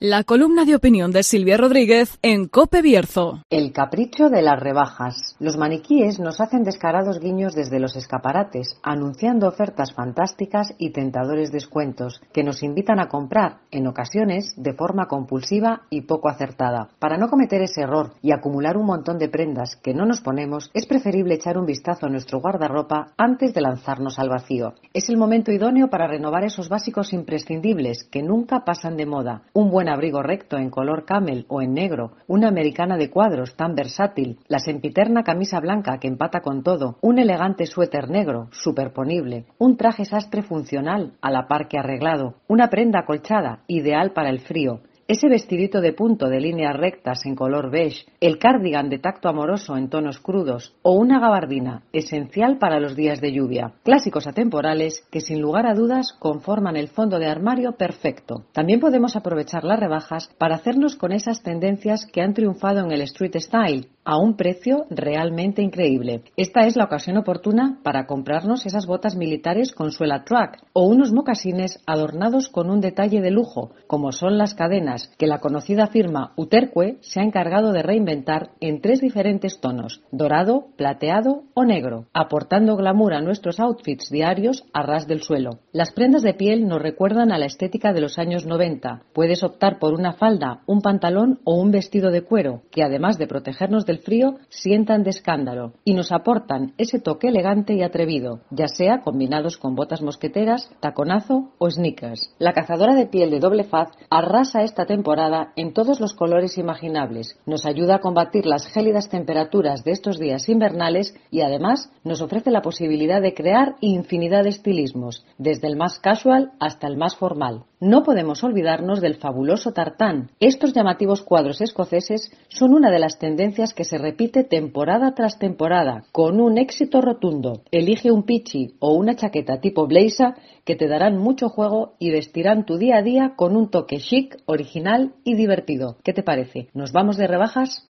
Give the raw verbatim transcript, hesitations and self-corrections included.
La columna de opinión de Silvia Rodríguez en COPE Bierzo. El capricho de las rebajas. Los maniquíes nos hacen descarados guiños desde los escaparates, anunciando ofertas fantásticas y tentadores descuentos que nos invitan a comprar, en ocasiones, de forma compulsiva y poco acertada. Para no cometer ese error y acumular un montón de prendas que no nos ponemos, es preferible echar un vistazo a nuestro guardarropa antes de lanzarnos al vacío. Es el momento idóneo para renovar esos básicos imprescindibles que nunca pasan de moda. Un buen abrigo recto en color camel o en negro, una americana de cuadros tan versátil, la sempiterna camisa blanca que empata con todo, un elegante suéter negro, superponible, un traje sastre funcional a la par que arreglado, una prenda acolchada, ideal para el frío, ese vestidito de punto de líneas rectas en color beige, el cardigan de tacto amoroso en tonos crudos o una gabardina, esencial para los días de lluvia. Clásicos atemporales que sin lugar a dudas conforman el fondo de armario perfecto. También podemos aprovechar las rebajas para hacernos con esas tendencias que han triunfado en el street style, a un precio realmente increíble. Esta es la ocasión oportuna para comprarnos esas botas militares con suela track o unos mocasines adornados con un detalle de lujo, como son las cadenas que la conocida firma Uterque se ha encargado de reinventar en tres diferentes tonos, dorado, plateado o negro, aportando glamour a nuestros outfits diarios a ras del suelo. Las prendas de piel nos recuerdan a la estética de los años noventa. Puedes optar por una falda, un pantalón o un vestido de cuero, que además de protegernos del frío, sientan de escándalo y nos aportan ese toque elegante y atrevido, ya sea combinados con botas mosqueteras, taconazo o sneakers. La cazadora de piel de doble faz arrasa esta temporada en todos los colores imaginables, nos ayuda a combatir las gélidas temperaturas de estos días invernales y además nos ofrece la posibilidad de crear infinidad de estilismos, desde el más casual hasta el más formal. No podemos olvidarnos del fabuloso tartán. Estos llamativos cuadros escoceses son una de las tendencias que se repite temporada tras temporada, con un éxito rotundo. Elige un pichi o una chaqueta tipo blazer que te darán mucho juego y vestirán tu día a día con un toque chic, original y divertido. ¿Qué te parece? ¿Nos vamos de rebajas?